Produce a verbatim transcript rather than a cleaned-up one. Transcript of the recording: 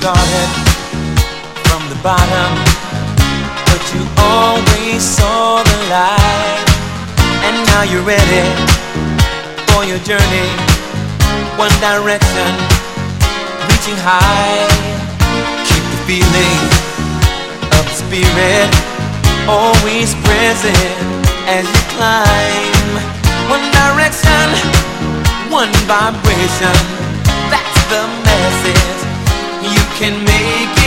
started from the bottom, but you always saw the light. And now you're ready for your journey, one direction, reaching high. Keep the feeling of the spirit always present as you climb. One direction, one vibration, that's the message. You can make it.